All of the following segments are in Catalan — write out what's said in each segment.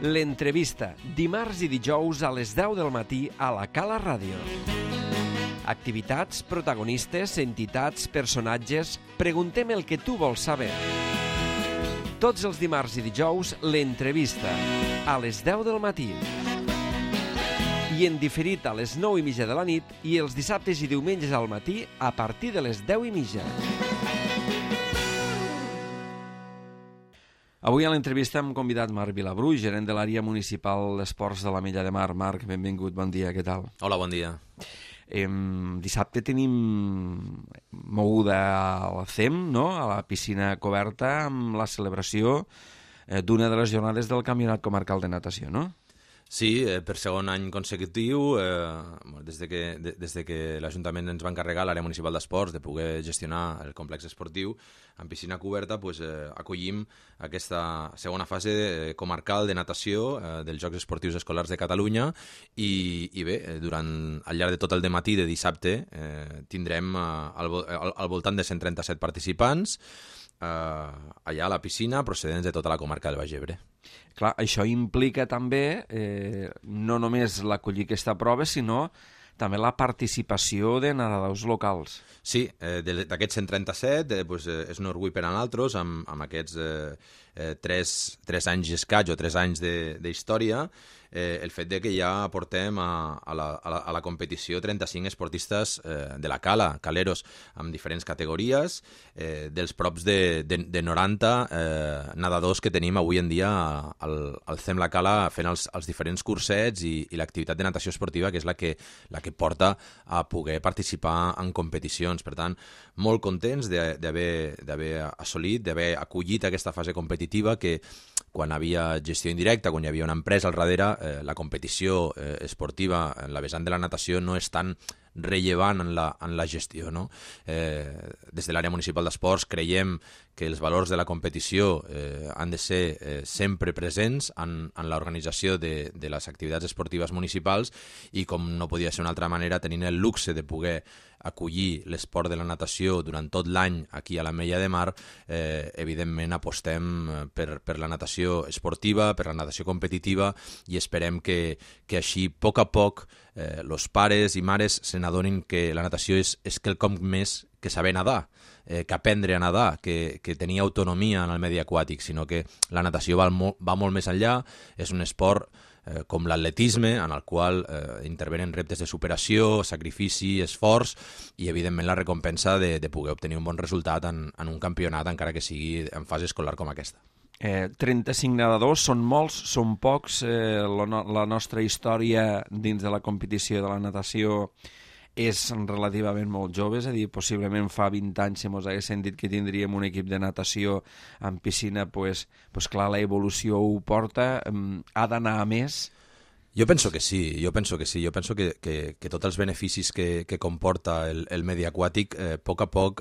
L'entrevista, dimarts i dijous a les 10 del matí a la Cala Ràdio. Activitats, protagonistes, entitats, personatges... Preguntem el que tu vols saber. Tots els dimarts i dijous, l'entrevista, a les 10 del matí. I en diferit a les 9:30 de la nit i els dissabtes i diumenges al matí a partir de les 10:30. Avui a l'entrevista hem convidat Marc Vilabru, gerent de l'àrea municipal d'esports de l'Ametlla de Mar. Marc, benvingut, bon dia, què tal? Hola, bon dia. Dissabte tenim moguda al CEM, no? A la piscina coberta, amb la celebració d'una de les jornades del Campionat Comarcal de Natació, no? Sí, per segon any consecutiu, des de que l'Ajuntament ens va encarregar, l'àrea municipal d'esports, de poder gestionar el complex esportiu en piscina coberta, acollim aquesta segona fase comarcal de natació dels Jocs Esportius Escolars de Catalunya i bé, al llarg de tot el dematí de dissabte tindrem al voltant de 137 participants allà a la piscina procedents de tota la comarca del Baix Ebre. Clar, això implica també no només l'acollir aquesta prova, sinó també la participació de nedadors locals. Sí, d'aquests 137 és un orgull per a nosaltres amb aquests 3 anys i escaig o 3 anys d'història, el fet de que ja portem a la competició 35 esportistes de la cala, caleros, amb diferents categories, dels props de 90 nedadors que tenim avui en dia al CEM La Cala fent els diferents cursets i l'activitat de natació esportiva, que és la que porta a poder participar en competicions. Per tant, molt contents d'haver assolit, d'haver acollit aquesta fase competitiva que quan hi havia gestió indirecta, quan hi havia una empresa al darrere, la competició esportiva en la vessant de la natació no és tan rellevant en la gestió, no? Des de l'àrea municipal d'esports creiem que els valors de la competició han de ser sempre presents en l'organització de les activitats esportives municipals i, com no podia ser una altra manera, tenint el luxe de poder acollir l'esport de la natació durant tot l'any aquí a l'Ametlla de Mar, evidentment apostem per la natació esportiva, per la natació competitiva, i esperem que així, a poc, els pares i mares se n'adonin que la natació és quelcom més que saber nedar, que aprendre a nedar, que tenir autonomia en el medi aquàtic, sinó que la natació va molt més enllà, és un esport com l'atletisme, en el qual intervenen reptes de superació, sacrifici, esforç i, evidentment, la recompensa de poder obtenir un bon resultat en un campionat, encara que sigui en fase escolar com aquesta. 35 nedadors, són molts, són pocs. La nostra història dins de la competició de la natació és relativament molt jove, és a dir, possiblement fa 20 anys si ens haguessin dit que tindríem un equip de natació en piscina, pues clar, la evolució ho porta, ha d'anar a més. Jo penso que sí, jo penso que tots els beneficis que comporta el medi aquàtic, a poc,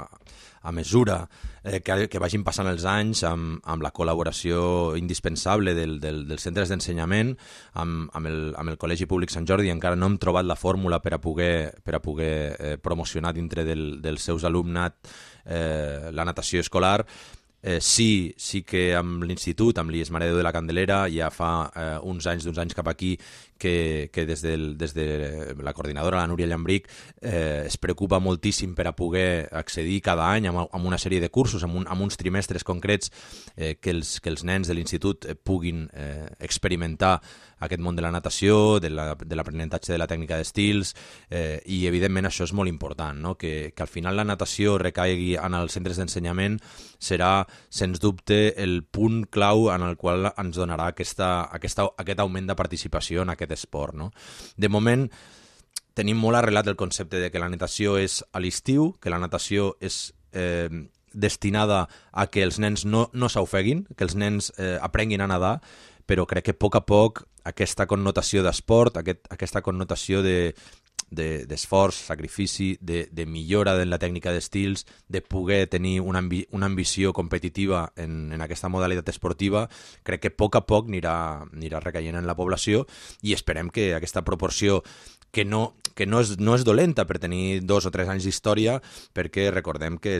a mesura que vagin passant els anys, amb la col·laboració indispensable dels centres d'ensenyament, amb el Col·legi Públic Sant Jordi, encara no hem trobat la fórmula per a poder promocionar dintre dels seus alumnat la natació escolar. Sí que amb l'institut, amb l'IES Mare de Déu de la Candelera, ja fa uns anys cap aquí que des de la coordinadora, la Núria Llambric, es preocupa moltíssim per a poder accedir cada any amb una sèrie de cursos, amb uns trimestres concrets que els nens de l'institut puguin experimentar aquest món de la natació, de l'aprenentatge de la tècnica d'estils, i evidentment això és molt important, no? Que al final la natació recaigui en els centres d'ensenyament serà, sens dubte, el punt clau en el qual ens donarà aquest augment de participació en aquest esport, no? De moment, tenim molt arrelat el concepte de que la natació és a l'estiu, que la natació és destinada a que els nens no s'ofeguin, que els nens aprenguin a nedar, però crec que a poc aquesta connotació d'esport, aquesta connotació d'esforç, sacrifici, de millora de la tècnica d'estils, de poder tenir una ambició competitiva en aquesta modalitat esportiva, crec que a poc anirà recaient en la població, i esperem que aquesta proporció que no és dolenta per tenir 2 o 3 anys d'història, perquè recordem que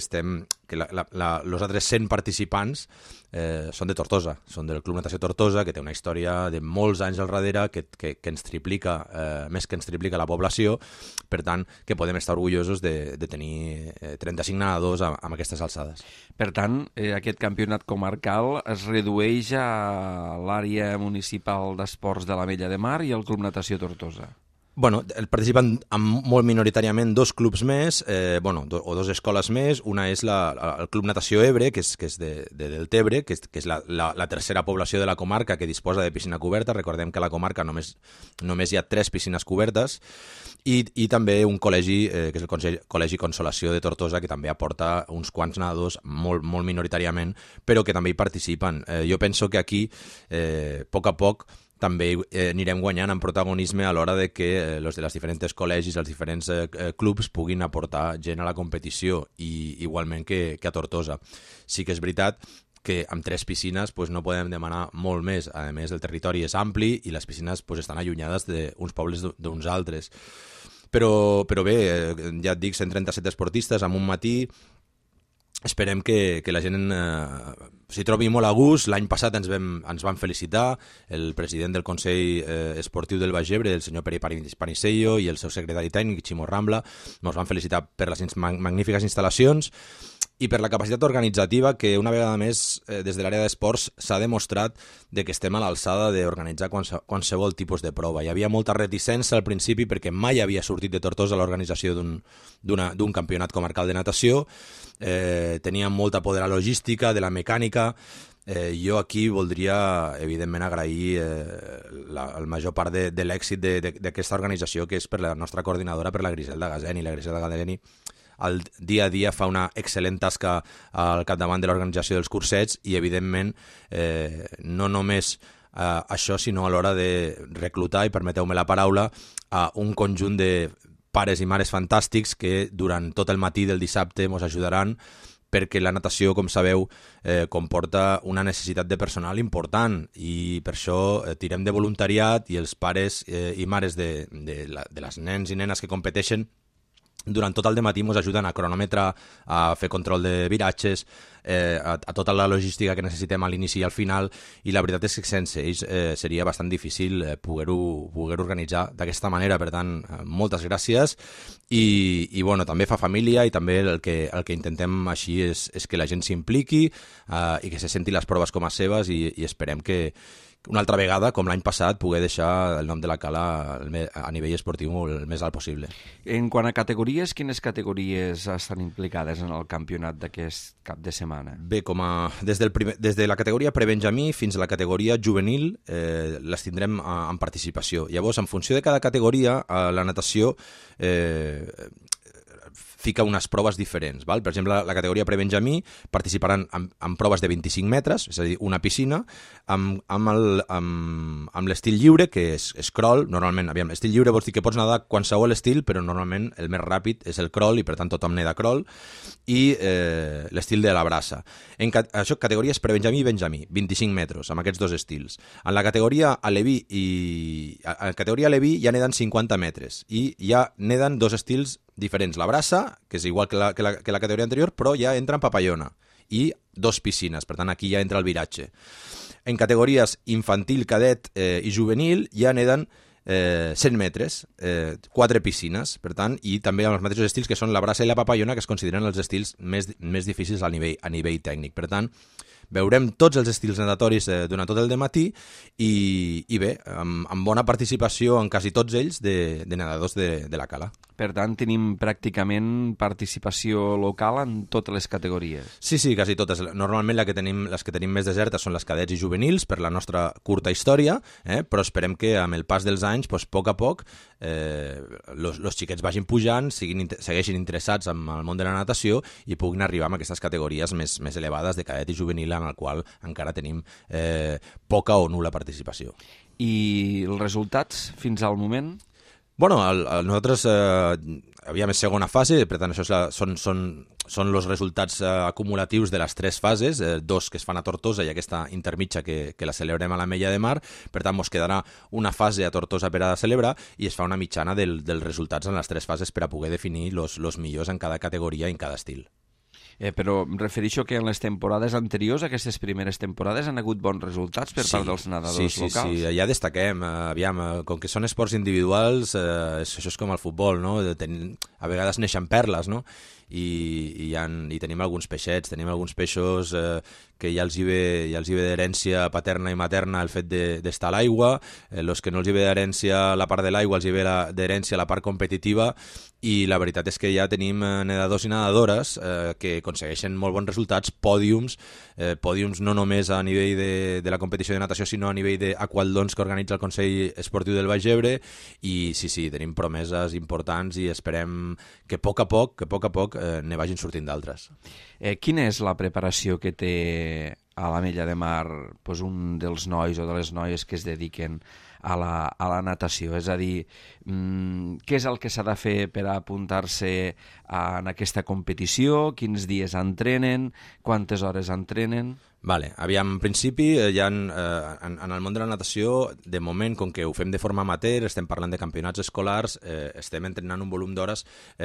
els altres 100 participants són de Tortosa, són del Club Natació Tortosa, que té una història de molts anys al darrere, que ens triplica, més que ens triplica la població, per tant, que podem estar orgullosos de tenir 35 nedadors amb aquestes alçades. Per tant, aquest campionat comarcal es redueix a l'àrea municipal d'esports de l'Ametlla de Mar i el Club Natació Tortosa. Bueno, participen molt minoritàriament 2 clubs més, o 2 escoles més. Una és el Club Natació Ebre, que és de Deltebre, que és la tercera població de la comarca que disposa de piscina coberta. Recordem que a la comarca només hi ha 3 piscines cobertes, i també un col·legi, que és el Col·legi Consolació de Tortosa, que també aporta uns quants nedadors molt minoritàriament, però que també hi participen. Jo penso que aquí, a poc, també anirem guanyant en protagonisme a l'hora de que els de les diferents col·legis, els diferents clubs puguin aportar gent a la competició, i igualment que a Tortosa. Sí que és veritat que amb 3 piscines no podem demanar molt més. A més, el territori és ampli i les piscines estan allunyades d'uns pobles d'uns altres. Però bé, ja et dic, 137 esportistes en un matí. Esperem que la gent s'hi trobi molt a gust. L'any passat ens van felicitar el president del Consell Esportiu del Baix Ebre, el senyor Pere Panisello, i el seu secretari tècnic, Ximo Rambla. Ens van felicitar per les magnífiques instal·lacions i per la capacitat organitzativa, que una vegada més des de l'àrea d'esports s'ha demostrat que estem a l'alçada d'organitzar qualsevol tipus de prova. Hi havia molta reticència al principi perquè mai havia sortit de Tortosa l'organització d'un campionat comarcal de natació. Tenia molta por de la logística, de la mecànica. Jo aquí voldria, evidentment, agrair la major part de l'èxit d'aquesta organització, que és per la nostra coordinadora, per la Griselda Gazeni. La Griselda Gazeni al dia a dia fa una excel·lent tasca al capdavant de l'organització dels cursets, i evidentment no només això, sinó a l'hora de reclutar, i permeteu-me la paraula, a un conjunt de pares i mares fantàstics que durant tot el matí del dissabte ens ajudaran, perquè la natació, com sabeu, comporta una necessitat de personal important, i per això tirem de voluntariat, i els pares i mares de les nens i nenes que competeixen durant tot el dematí ens ajuden a cronometrar, a fer control de viratges, a tota la logística que necessitem a l'inici i al final, i la veritat és que sense ells seria bastant difícil poder-ho organitzar d'aquesta manera. Per tant, moltes gràcies, i bueno, també fa família, i també el que intentem així és que la gent s'impliqui i que se senti les proves com a seves, i esperem que una altra vegada, com l'any passat, poder deixar el nom de la cala a nivell esportiu el més alt possible. En quant a categories, quines categories estan implicades en el campionat d'aquest cap de setmana? Bé, des de la categoria prebenjamí fins a la categoria juvenil les tindrem en participació. Llavors, en funció de cada categoria, la natació fica unes proves diferents. Val? Per exemple, la categoria prebenjamí participaran en proves de 25 metres, és a dir, una piscina, amb l'estil lliure, que és crawl. Normalment, estil lliure vols dir que pots nedar qualsevol estil, però normalment el més ràpid és el crawl, i per tant tothom neda crawl, i l'estil de la braça. Això, categories prebenjamí i benjamí, 25 metres, amb aquests 2 estils. En la categoria aleví ja neden 50 metres, i ja neden 2 estils diferents. La braça, que és igual que la categoria anterior, però ja entra en papallona, i 2 piscines, per tant aquí ja entra el viratge. En categories infantil, cadet i juvenil ja neden 100 metres, 4 piscines, per tant, i també amb els mateixos estils, que són la braça i la papallona, que es consideren els estils més difícils a nivell tècnic. Per tant, veurem tots els estils nedatoris durant tot el dematí, i bé, amb bona participació en quasi tots ells de nedadors de la cala. Per tant, tenim pràcticament participació local en totes les categories. Sí, quasi totes. Normalment les que tenim més desertes són les cadets i juvenils, per la nostra curta història, però esperem que amb el pas dels anys, a poc a poc, els xiquets vagin pujant, segueixin interessats en el món de la natació, i puguin arribar a aquestes categories més elevades de cadet i juvenil, en el qual encara tenim poca o nul·la participació. I els resultats fins al moment? Bueno, nosaltres havíem segona fase, per tant això són són els resultats acumulatius de les 3 fases, 2 que es fan a Tortosa i aquesta intermitja que la celebrem a l'Ametlla de Mar. Per tant, ens quedarà una fase a Tortosa per a celebrar i es fa una mitjana dels resultats en les 3 fases per a poder definir els millors en cada categoria i en cada estil. Però em refereixo que en les temporades anteriors, aquestes primeres temporades, han hagut bons resultats per part dels nedadors locals. Sí, ja destaquem. Com que són esports individuals, això és com el futbol, no? A vegades neixen perles, no? I tenim alguns peixets, tenim alguns peixos que ja els hi ve d'herència paterna i materna el fet d'estar a l'aigua, els que no els hi ve d'herència la part de l'aigua, els hi ve d'herència la part competitiva, i la veritat és que ja tenim nedadors i nedadores que aconsegueixen molt bons resultats, pòdiums no només a nivell de la competició de natació, sinó a nivell d'aqualdons que organitza el Consell Esportiu del Baix Ebre, i sí, tenim promeses importants i esperem que a poc a poc ne vagin sortint d'altres. Quina és la preparació que té a l'Ametlla de Mar un dels nois o de les noies que es dediquen a la natació? És a dir, què és el que s'ha de fer per apuntar-se en aquesta competició? Quins dies entrenen? Quantes hores entrenen? Vale, aviam, en principi, en el món de la natació, de moment, com que ho fem de forma amateur, estem parlant de campionats escolars, estem entrenant un volum d'hores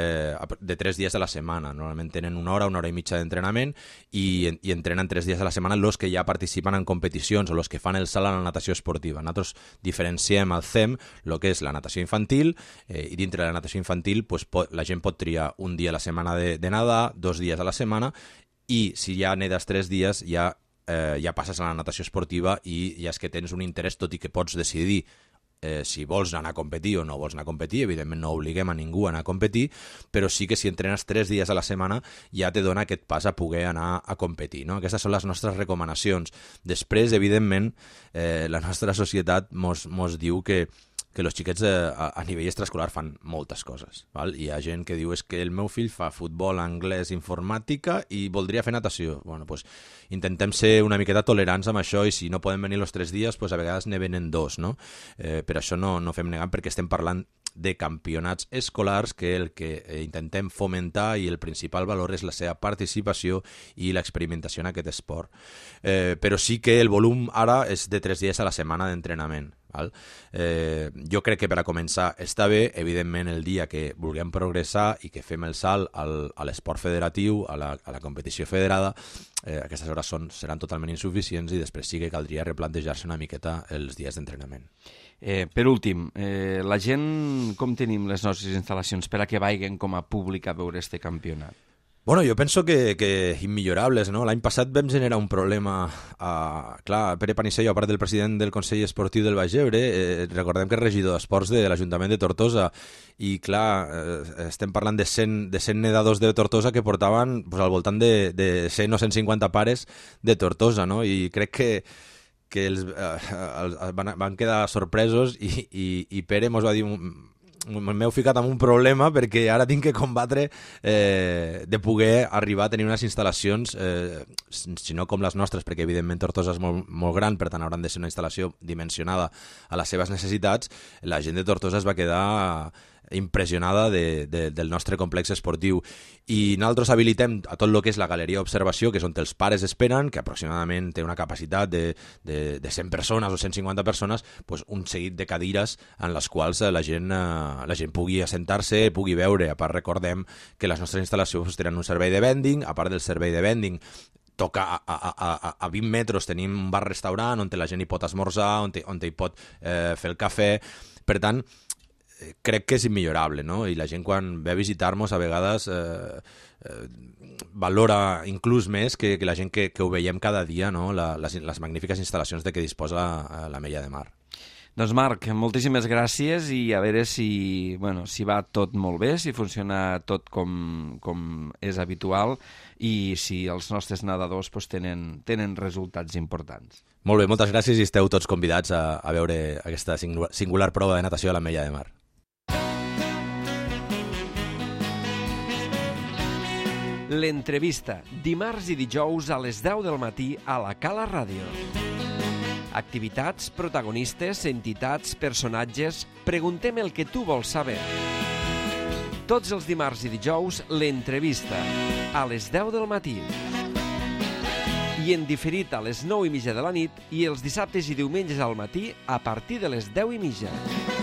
de 3 dies a la setmana. Normalment tenen una hora i mitja d'entrenament i entrenen 3 dies a la setmana els que ja participen en competicions o els que fan el salt a la natació esportiva. Nosaltres diferenciem el CEM, el que és la natació infantil, i dintre de la natació infantil la gent pot triar un dia a la setmana de nedar, 2 dies a la setmana, i si ja nedes 3 dies ja passes a la natació esportiva i ja és que tens un interès, tot i que pots decidir si vols anar a competir o no vols anar a competir. Evidentment no obliguem a ningú a anar a competir, però sí que si entrenes 3 dies a la setmana ja te dona aquest pas a poder anar a competir, no? Aquestes són les nostres recomanacions. Després, evidentment, la nostra societat mos diu que els xiquets a nivell extraescolar fan moltes coses. Val? Hi ha gent que diu és que el meu fill fa futbol, anglès, informàtica i voldria fer natació. Bueno, pues, intentem ser una miqueta tolerants amb això, i si no poden venir els 3 dies, pues, a vegades ne venen 2. No? Per això no fem negant, perquè estem parlant de campionats escolars que el que intentem fomentar, i el principal valor és la seva participació i l'experimentació en aquest esport. Però sí que el volum ara és de 3 dies a la setmana d'entrenament. Jo crec que per a començar està bé. Evidentment, el dia que vulguem progressar i que fem el salt a l'esport federatiu, a la competició federada, aquestes hores seran totalment insuficients, i després sí que caldria replantejar-se una miqueta els dies d'entrenament. Per últim, la gent, com tenim les nostres instal·lacions per a que vagin com a públic a veure este campionat? Bueno, jo penso que immillorables, no? L'any passat vam generar un problema. Clar, Pere Panisello, a part del president del Consell Esportiu del Baix Ebre, recordem que és regidor d'Esports de l'Ajuntament de Tortosa, i clar, estem parlant de 100 nedadors de Tortosa que portaven al voltant de 100 o 150 pares de Tortosa, no? I crec que van quedar sorpresos, i Pere mos va dir: m'heu ficat en un problema perquè ara tinc que combatre de poder arribar a tenir unes instal·lacions, si no com les nostres, perquè evidentment Tortosa és molt, molt gran, per tant hauran de ser una instal·lació dimensionada a les seves necessitats. La gent de Tortosa es va quedar impressionada del nostre complex esportiu, i nosaltres habilitem a tot el que és la galeria d'observació, que és on els pares esperen, que aproximadament té una capacitat de 100 persones o 150 persones, pues un seguit de cadires en les quals la gent pugui assentar-se, pugui veure. A part, recordem que les nostres instal·lacions tenen un servei de vending. A part del servei de vending, toca a 20 metres tenim un bar-restaurant on la gent hi pot esmorzar, on hi pot fer el cafè. Per tant, crec que és immillorable, no? I la gent, quan ve a visitar-nos, a vegades valora inclús més que la gent que ho veiem cada dia, no? Les magnífiques instal·lacions de què disposa l'Ametlla de Mar. Doncs Marc, moltíssimes gràcies, i a veure si va tot molt bé, si funciona tot com és habitual, i si els nostres nedadors tenen resultats importants. Molt bé, moltes gràcies, i esteu tots convidats a veure aquesta singular prova de natació a l'Ametlla de Mar. L'entrevista, dimarts i dijous a les 10 del matí a la Cala Ràdio. Activitats, protagonistes, entitats, personatges... Preguntem el que tu vols saber. Tots els dimarts i dijous, l'entrevista, a les 10 del matí. I en diferit a les 9:30 de la nit i els dissabtes i diumenges al matí a partir de les 10:30.